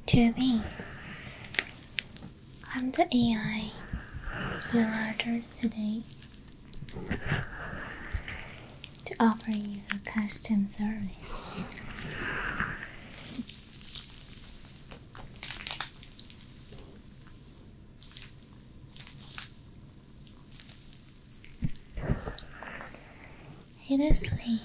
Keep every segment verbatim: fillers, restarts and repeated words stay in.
to be. I'm the A I you ordered today to offer you a custom service. It is late.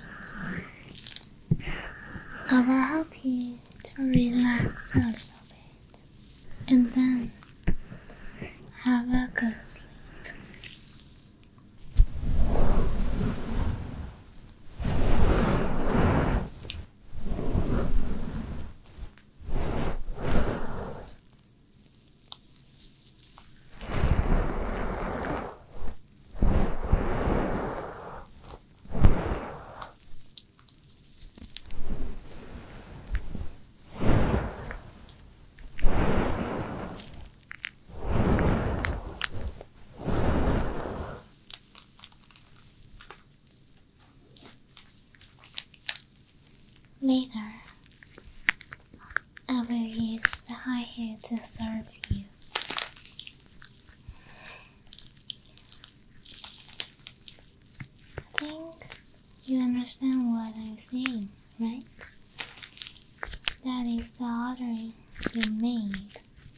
I will help you to relax a little bit and then have a good sleep. Later, I will use the high heel to serve you. I think you understand what I'm saying, right? That is the order you made.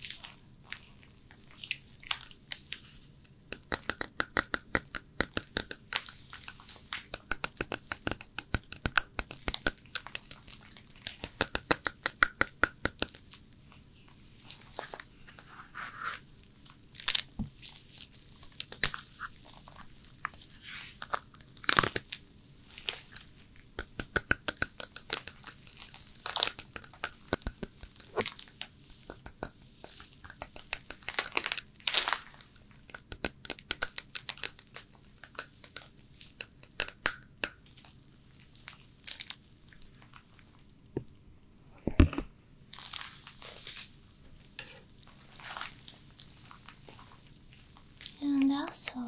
And also,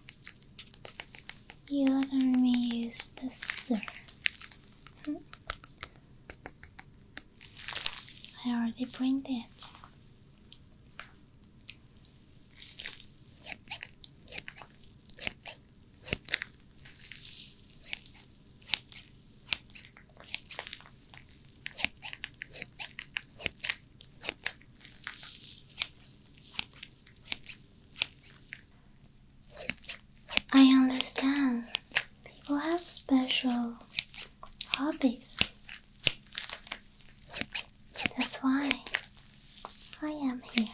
you let me use the scissor. Hmm. I already printed it. I understand people have special hobbies. That's why I am here.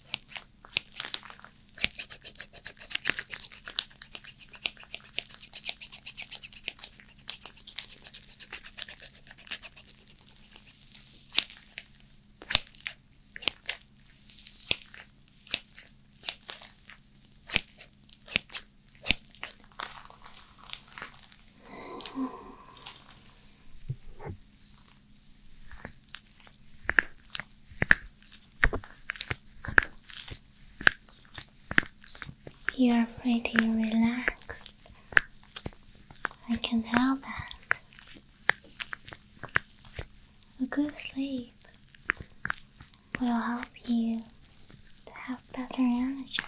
You're pretty relaxed. I can tell that. A good sleep will help you to have better energy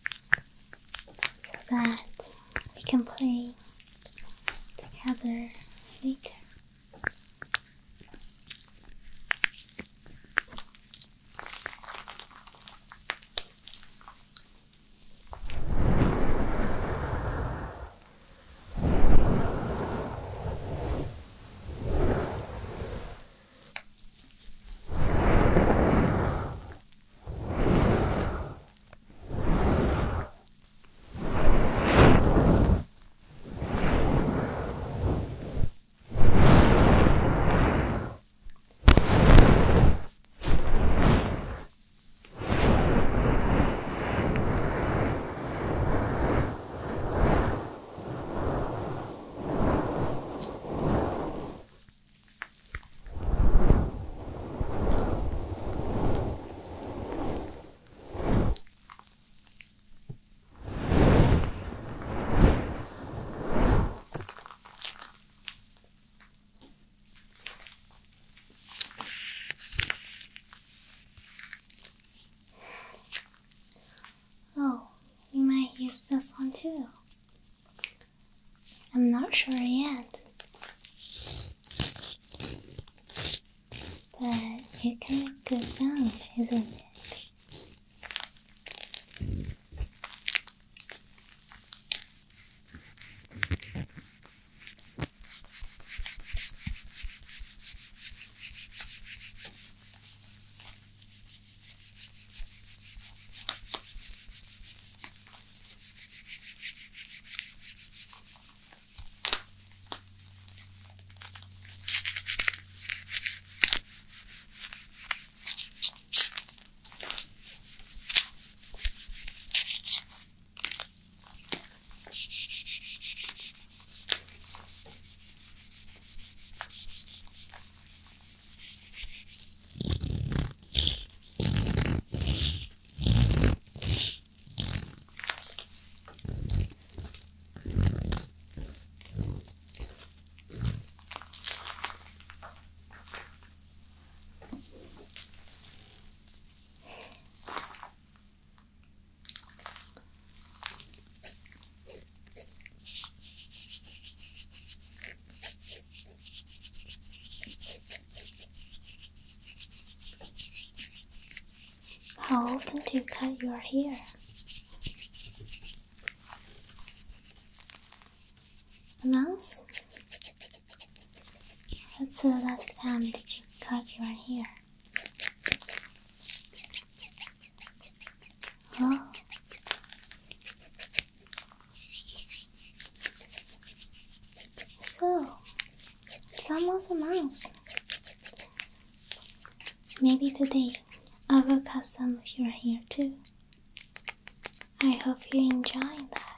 so that we can play together later. too. I'm not sure yet, but it can make good sound, isn't it? How often do you cut your hair? A month? What's the last time did you cut your hair? Oh. So, it's almost a month. Maybe today I will cut some of your hair too. I hope you're enjoying that.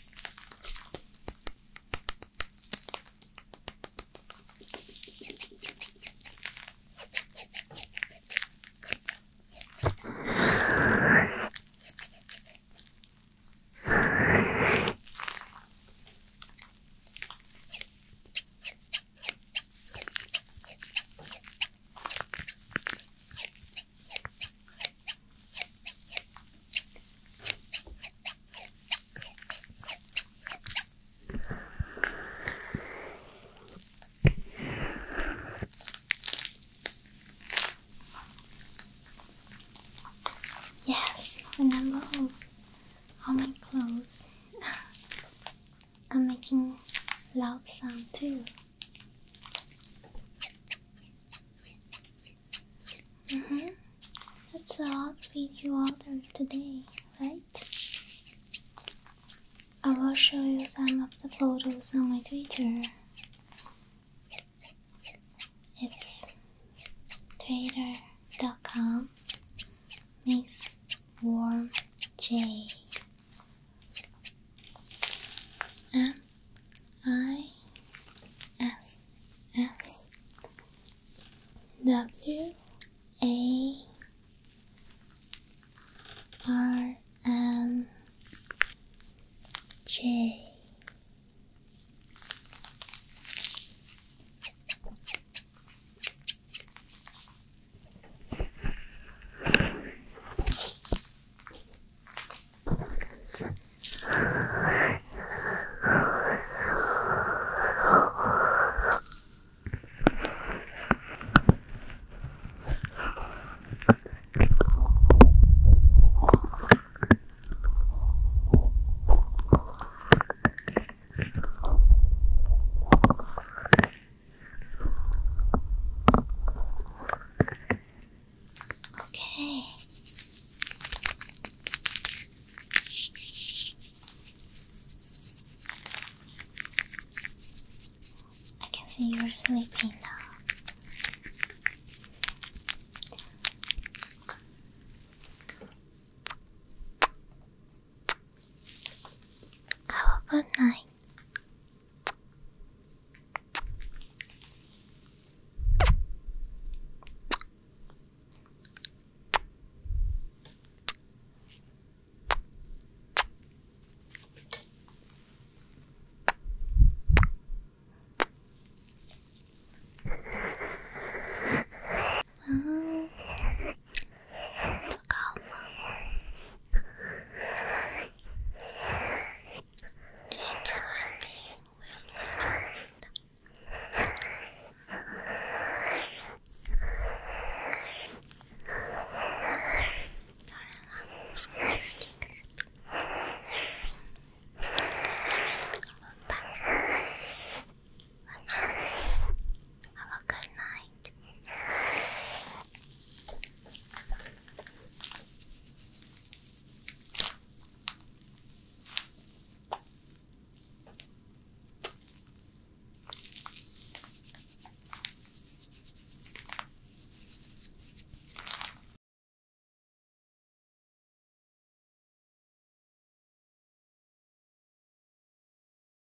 Yes, when I'm home, all my clothes are making loud sound too. Mm-hmm. That's the outfit you ordered today, right? I will show you some of the photos on my Twitter. It's twitter dot com Miss Warm J. M I S S W A R M J. Okay. I can see you're sleeping now. Have a good night.